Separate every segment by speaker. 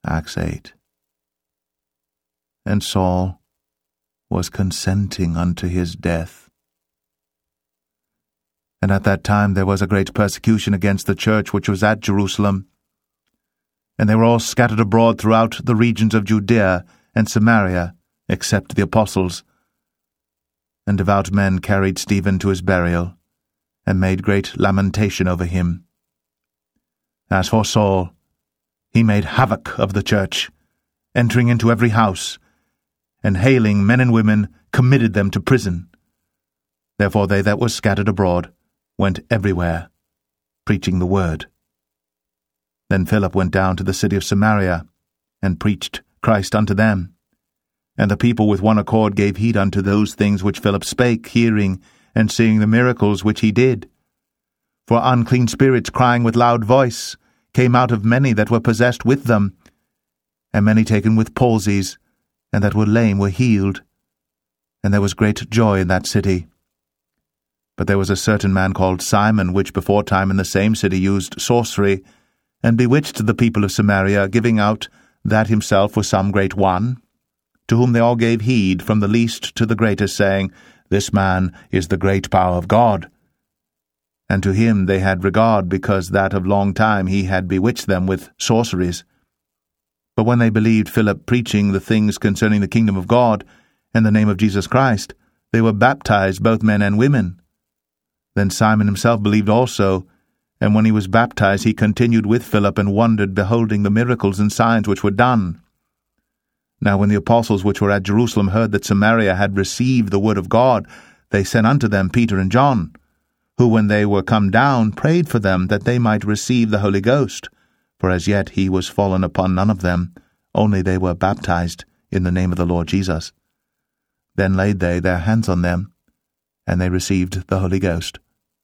Speaker 1: Acts 8. And Saul was consenting unto his death. And at that time there was a great persecution against the church which was at Jerusalem, and they were all scattered abroad throughout the regions of Judea and Samaria, except the apostles. And devout men carried Stephen to his burial, and made great lamentation over him. As for Saul, he made havoc of the church, entering into every house, and hailing men and women, committed them to prison. Therefore they that were scattered abroad went everywhere, preaching the word. Then Philip went down to the city of Samaria, and preached Christ unto them. And the people with one accord gave heed unto those things which Philip spake, hearing and seeing the miracles which he did. For unclean spirits, crying with loud voice, came out of many that were possessed with them, and many taken with palsies, and that were lame were healed. And there was great joy in that city. But there was a certain man called Simon, which before time in the same city used sorcery, and bewitched the people of Samaria, giving out that himself was some great one, to whom they all gave heed, from the least to the greatest, saying, This man is the great power of God. And to him they had regard, because that of long time he had bewitched them with sorceries. But when they believed Philip preaching the things concerning the kingdom of God, and the name of Jesus Christ, they were baptized, both men and women. Then Simon himself believed also, and when he was baptized he continued with Philip, and wondered, beholding the miracles and signs which were done. Now when the apostles which were at Jerusalem heard that Samaria had received the word of God, they sent unto them Peter and John, who, when they were come down, prayed for them that they might receive the Holy Ghost. For as yet he was fallen upon none of them, only they were baptized in the name of the Lord Jesus. Then laid they their hands on them, and they received the Holy Ghost.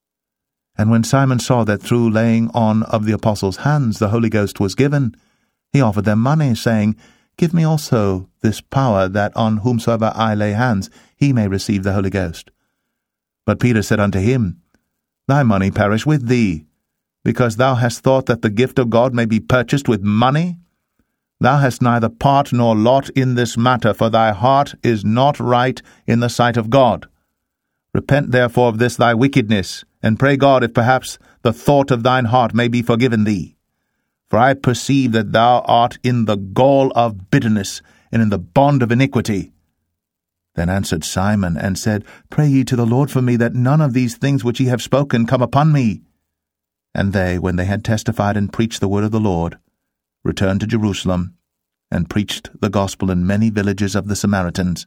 Speaker 1: And when Simon saw that through laying on of the apostles' hands the Holy Ghost was given, he offered them money, saying, Give me also this power, that on whomsoever I lay hands he may receive the Holy Ghost. But Peter said unto him, Thy money perish with thee, because thou hast thought that the gift of God may be purchased with money? Thou hast neither part nor lot in this matter, for thy heart is not right in the sight of God. Repent therefore of this thy wickedness, and pray God if perhaps the thought of thine heart may be forgiven thee. For I perceive that thou art in the gall of bitterness, and in the bond of iniquity. Then answered Simon, and said, Pray ye to the Lord for me, that none of these things which ye have spoken come upon me. And they, when they had testified and preached the word of the Lord, returned to Jerusalem, and preached the gospel in many villages of the Samaritans.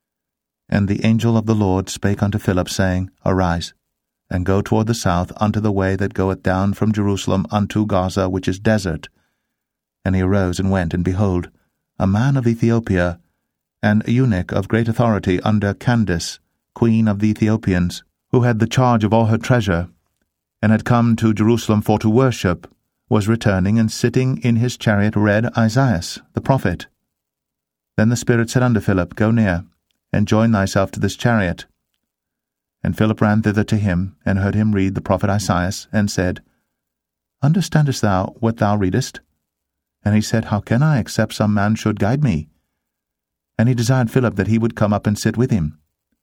Speaker 1: And the angel of the Lord spake unto Philip, saying, Arise, and go toward the south unto the way that goeth down from Jerusalem unto Gaza, which is desert. And he arose and went, and behold, a man of Ethiopia, an eunuch of great authority under Candace, queen of the Ethiopians, who had the charge of all her treasure, and had come to Jerusalem for to worship, was returning, and sitting in his chariot read Isaiah the prophet. Then the Spirit said unto Philip, Go near, and join thyself to this chariot. And Philip ran thither to him, and heard him read the prophet Isaiah, and said, Understandest thou what thou readest? And he said, How can I, except some man should guide me? And he desired Philip that he would come up and sit with him.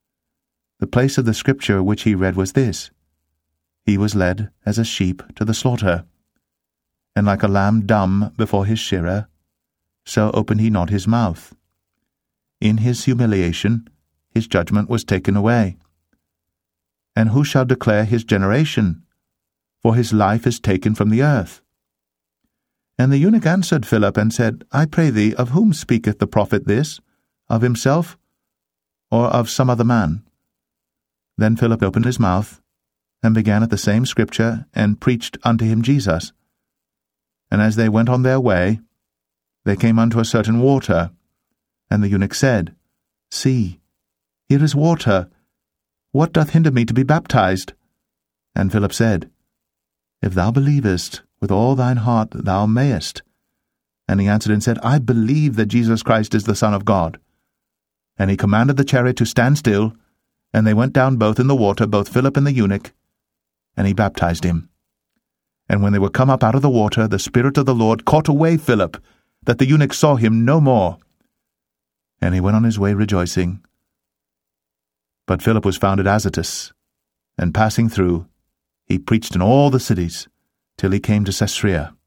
Speaker 1: The place of the scripture which he read was this: He was led as a sheep to the slaughter, and like a lamb dumb before his shearer, so opened he not his mouth. In his humiliation his judgment was taken away. And who shall declare his generation? For his life is taken from the earth. And the eunuch answered Philip, and said, I pray thee, of whom speaketh the prophet this? Of himself, or of some other man? Then Philip opened his mouth, and began at the same scripture, and preached unto him Jesus. And as they went on their way, they came unto a certain water. And the eunuch said, See, here is water. What doth hinder me to be baptized? And Philip said, If thou believest with all thine heart, thou mayest. And he answered and said, I believe that Jesus Christ is the Son of God. And he commanded the chariot to stand still, and they went down both in the water, both Philip and the eunuch, and he baptized him. And when they were come up out of the water, the Spirit of the Lord caught away Philip, that the eunuch saw him no more. And he went on his way rejoicing. But Philip was found at Azotus, and passing through, he preached in all the cities, till he came to Caesarea.